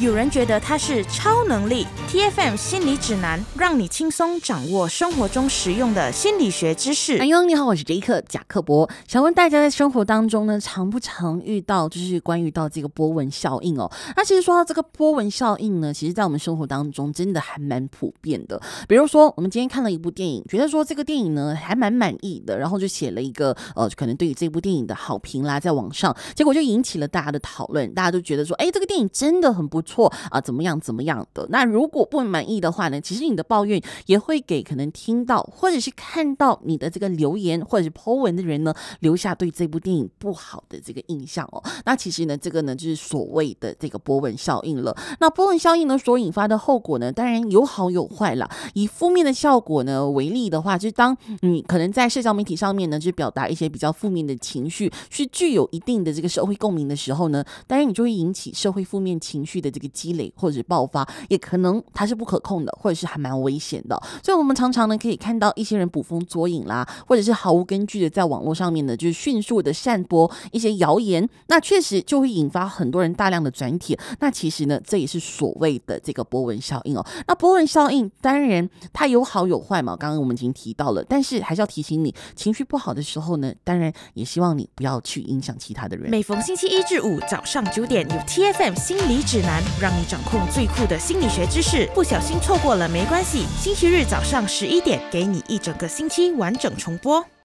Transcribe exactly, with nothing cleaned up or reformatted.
有人觉得它是超能力。 T F M 心理指南，让你轻松掌握生活中实用的心理学知识。 哎呦，你好，我是杰克贾克伯。想问大家在生活当中呢，常不常遇到就是关于到这个波纹效应哦？那其实说到这个波纹效应呢，其实在我们生活当中真的还蛮普遍的。比如说，我们今天看了一部电影，觉得说这个电影呢还蛮满意的，然后就写了一个呃，可能对于这部电影的好评啦，在网上，结果就引起了大家的讨论，大家都觉得说，哎，这个电影真的很不错啊，怎么样怎么样的。那如果不满意的话呢，其实你的抱怨也会给可能听到或者是看到你的这个留言或者是 po 文的人呢，留下对这部电影不好的这个印象哦。那其实呢，这个呢就是所谓的这个波纹效应了。那波纹效应呢所引发的后果呢，当然有好有坏啦。以负面的效果呢为例的话，就是当你可能在社交媒体上面呢，就表达一些比较负面的情绪，是具有一定的这个社会共鸣的时候呢，当然你就会引起社会负面情绪的这个积累或者是爆发，也可能它是不可控的，或者是还蛮危险的。所以我们常常呢可以看到一些人捕风捉影啦，或者是毫无根据的在网络上面呢，就是迅速的散播一些谣言，那确实就会引发很多人大量的转帖。那其实呢，这也是所谓的这个波纹效应哦。那波纹效应当然它有好有坏嘛，刚刚我们已经提到了，但是还是要提醒你，情绪不好的时候呢，当然也希望你不要去影响其他的人。 每逢星期一至五早上九点，有 T F M 心理指南，让你掌控最酷的心理学知识。不小心错过了没关系，星期日早上十一点，给你一整个星期完整重播。